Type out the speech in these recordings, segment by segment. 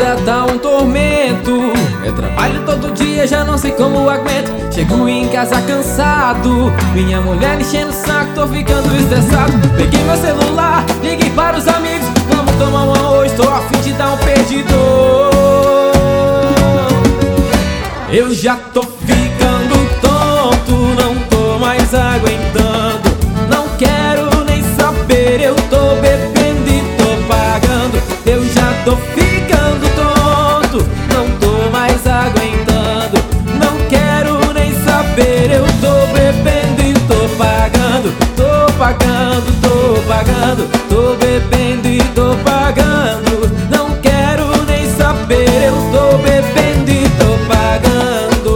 vida tá um tormento. Eu trabalho todo dia, já não sei como aguento. Chego em casa cansado, minha mulher enchendo o saco, tô ficando estressado. Peguei meu celular, liguei para os amigos. Vamos tomar uma hoje, tô a fim de dar um perdidor. Eu já tô ficando tonto, não tô mais aguentando. Não quero nem saber, eu tô bebendo e tô pagando. Eu já tô ficando tonto, não tô mais aguentando. Não quero nem saber, eu tô bebendo e tô pagando. Tô pagando, tô pagando, tô bebendo e tô pagando. Não quero nem saber, eu tô bebendo e tô pagando.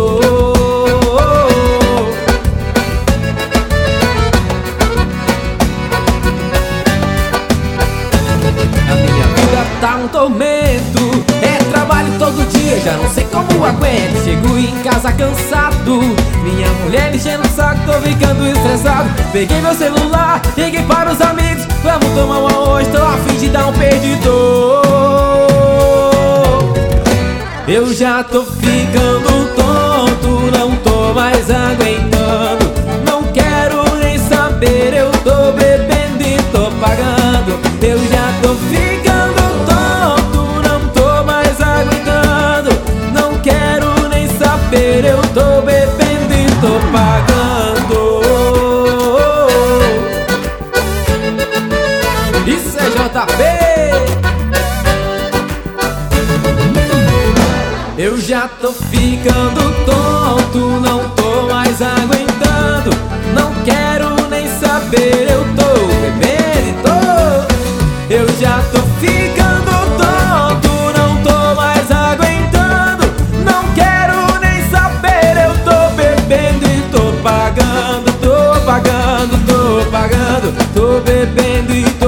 A minha vida tá um tormento, é trabalho todo dia, já não sei como aguento. Chego em casa cansado, minha mulher enchendo o saco, tô ficando estressado. Peguei meu celular, liguei para os amigos. Vamos tomar uma hoje, tô a fim de dar um perdidor. Eu já tô ficando tonto, não tô mais aguentando. Não quero nem saber, eu tô bebendo e tô pagando. Eu já tô ficando tonto, não tô mais aguentando. Não quero nem saber, eu tô bebendo e tô pagando. Isso é JP. Eu já tô ficando tonto, não tô mais aguentando. Não quero nem saber, eu tô bebendo e tô. Eu já tô ficando tonto, não tô mais aguentando. Não quero nem saber, eu tô bebendo e tô pagando. Tô pagando, tô pagando, tô bebendo e tô